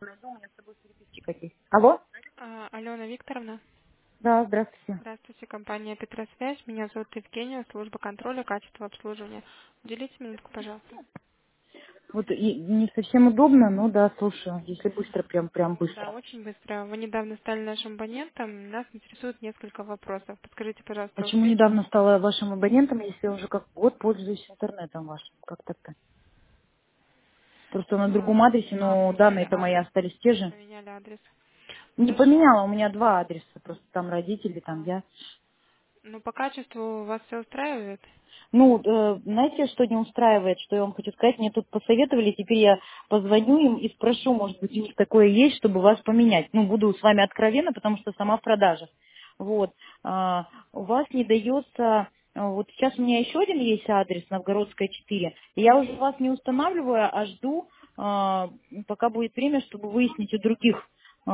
Алло? Алена Викторовна, Да, здравствуйте. здравствуйте, компания Петросвязь. Меня зовут Евгения, служба контроля качества обслуживания. Уделите минутку, пожалуйста. Вот и не совсем удобно, но да, слушаю. Если быстро, прям Да, быстро. очень быстро. Вы недавно стали нашим абонентом. Нас интересует несколько вопросов. Подскажите, пожалуйста, Почему успеете? недавно стала вашим абонентом, если я уже как год пользуюсь интернетом вашим? Как так-то? Просто на другом адресе, но Поменяли данные-то мои адрес. остались те же. Поменяли адрес. Не Хорошо. поменяла, у меня два адреса. Просто там родители, там А, я. Ну, по качеству вас все устраивает? Ну, знаете, что не устраивает, что я вам хочу сказать? Мне тут посоветовали, теперь я позвоню им и спрошу, может быть, у них такое есть, чтобы вас поменять. Ну, буду с вами откровенна, потому что сама в продаже. Вот. У вас не дается... Вот сейчас у меня еще один есть адрес, Новгородская, 4. И я уже вас не устанавливаю, а жду, пока будет время, чтобы выяснить у других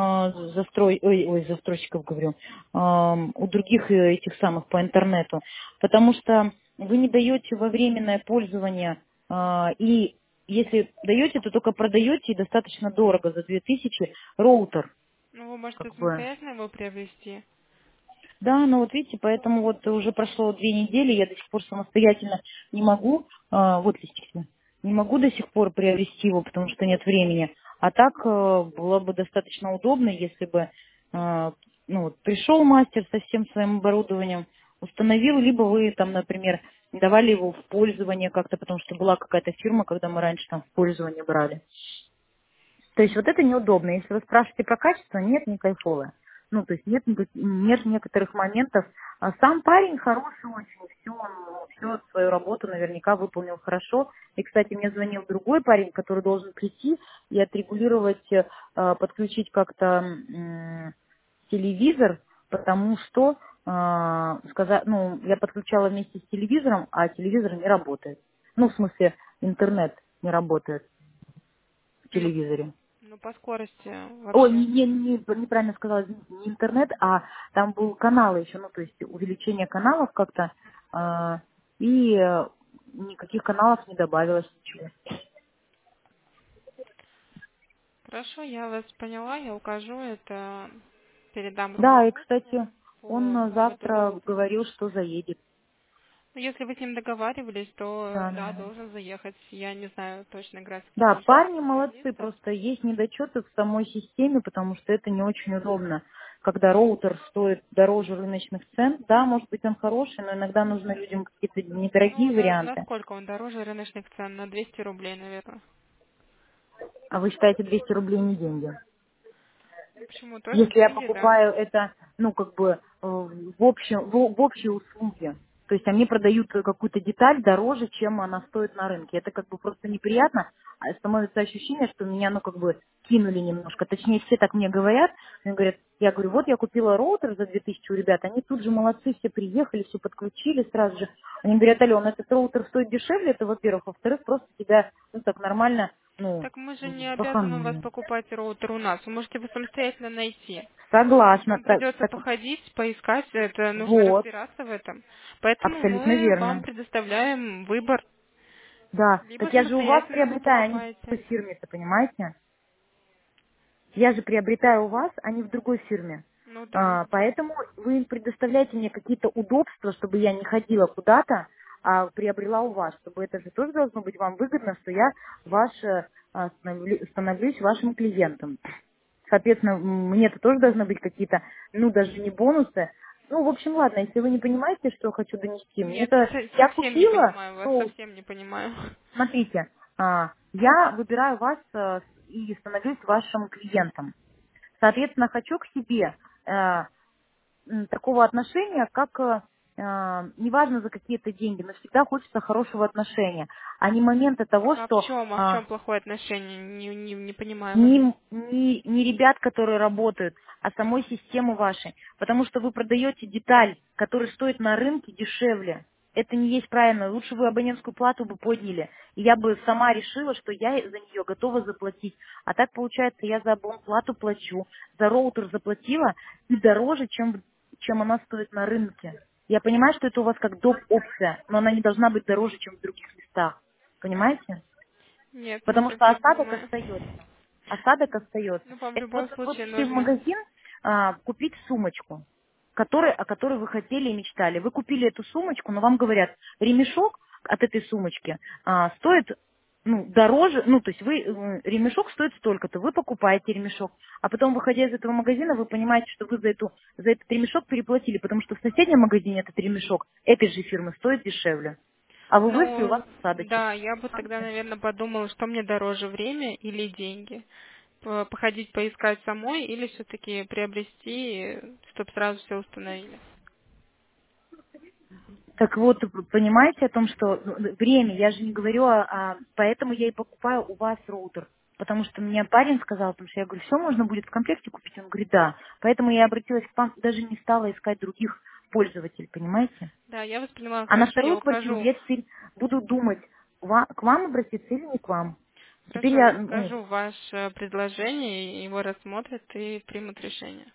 застройщиков, говорю, у других этих самых по интернету. Потому что вы не даете во временное пользование, и если даете, то только продаете и достаточно дорого, за 2000 роутер. Ну, вы можете Как бы. самостоятельно его приобрести. Да, но вот видите, поэтому вот уже прошло 2 недели, я до сих пор самостоятельно не могу, вот листики, не могу до сих пор приобрести его, потому что нет времени. А так было бы достаточно удобно, если бы ну, вот, пришел мастер со всем своим оборудованием, установил, либо вы там, например, давали его в пользование как-то, потому что была какая-то фирма, когда мы раньше там в пользование брали. То есть вот это неудобно. Если вы спрашиваете про качество, нет, не кайфовое. Ну, то есть нет некоторых моментов. А сам парень хороший очень, все свою работу наверняка выполнил хорошо. И, кстати, мне звонил другой парень, который должен прийти и отрегулировать, подключить как-то телевизор, потому что ну, я подключала вместе с телевизором, а телевизор не работает. Ну, в смысле, интернет не работает в Ну, телевизоре. ну, по скорости Ой, вообще. неправильно сказала, извините, не интернет, а там был канал еще, ну, то есть увеличение каналов как-то, и никаких каналов не добавилось ничего. Хорошо, я вас поняла, я укажу это, передам Да, и, руководству кстати, он по поводу завтра роутера. говорил, что заедет. Ну, если вы с ним договаривались, то Да, да, да. должен заехать. Я не знаю точно график Да, наших парни молодцы, специалистов. просто есть недочеты в самой системе, потому что это не очень удобно. Когда роутер стоит дороже рыночных цен, да, может быть он хороший, но иногда нужно людям какие-то Ну, недорогие варианты. насколько он дороже рыночных цен? На 200 рублей, наверное. А вы считаете 200 рублей не деньги? Ну, почему? Тоже Если я деньги, да. покупаю это, ну, как бы, в общей услуге, то есть они продают какую-то деталь дороже, чем она стоит на рынке. Это как бы просто неприятно, а становится ощущение, что меня, ну, как бы, кинули немножко. Точнее, все так мне говорят. Они говорят, я говорю, вот я купила роутер за 2000 у ребят, они тут же молодцы, все приехали, все подключили сразу же. Они говорят, Алена, этот роутер стоит дешевле, это во-первых. Во-вторых, просто тебя, ну, так нормально, ну, Так мы же не обязаны у вас баханули. покупать роутер у нас. Вы можете его самостоятельно найти. То есть Согласна. вам Так, придется так походить, поискать, это нужно вот. разбираться в этом. Поэтому Абсолютно мы вам верно. предоставляем выбор. Да. Либо Так я же у вас самостоятельно его приобретаю, а не в покупаете. другой фирме-то, понимаете? Я же приобретаю у вас, а не в другой фирме. Ну да. Поэтому вы предоставляете мне какие-то удобства, чтобы я не ходила куда-то, а приобрела у вас. Чтобы это же тоже должно быть вам выгодно, что я становлюсь вашим клиентом. Соответственно, мне-то тоже должны быть какие-то, ну, даже не бонусы. Ну, в общем, ладно, если вы не понимаете, что хочу донести, Нет, мне-то я совсем не купила, понимаю вас, ну, совсем не понимаю. смотрите, я выбираю вас и становлюсь вашим клиентом. Соответственно, хочу к себе такого отношения, как неважно за какие-то деньги, но всегда хочется хорошего отношения, а не момента того, А в что чем? А в чем плохое отношение? Не понимаю вас. не ребят, которые работают, а самой системы вашей. Потому что вы продаете деталь, которая стоит на рынке дешевле. Это не есть правильно. Лучше вы абонентскую плату бы подняли. И я бы сама решила, что я за нее готова заплатить. А так получается, я за абонплату плачу, за роутер заплатила и дороже, чем она стоит на рынке. Я понимаю, что это у вас как доп. Опция, но она не должна быть дороже, чем в других местах. Понимаете? Нет, не Потому что совсем остаток понимаю. остается. осадок остается. Ну, вам в Это вот любом вы случае пришли в нужно... магазин купить сумочку, о которой вы хотели и мечтали. Вы купили эту сумочку, но вам говорят, ремешок от этой сумочки стоит дороже, то есть ремешок стоит столько-то, вы покупаете ремешок, а потом, выходя из этого магазина, вы понимаете, что вы за этот ремешок переплатили, потому что в соседнем магазине этот ремешок этой же фирмы стоит дешевле. А вы вышли, у вас Ну, осадочек. да, я бы тогда, наверное, подумала, что мне дороже, время или деньги. Походить, поискать самой или все-таки приобрести, чтобы сразу все установили. Так вот, вы понимаете о том, что время, я же не говорю, поэтому я и покупаю у вас роутер. Потому что мне парень сказал, потому что я говорю, все можно будет в комплекте купить. Он говорит, да. Поэтому я обратилась к вам, даже не стала искать других пользователей, понимаете? Да, я вас поняла, А на хорошо, я вторую квартиру укажу. я теперь буду думать, к вам обратиться или не к вам. Теперь Хорошо, я, укажу ваше предложение, его рассмотрят и примут решение.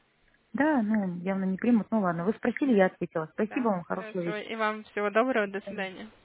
явно не примут. Ну ладно, вы спросили, я ответила. Спасибо Да, вам, хорошего хорошо. вечера. И вам всего доброго, до До свидания. свидания.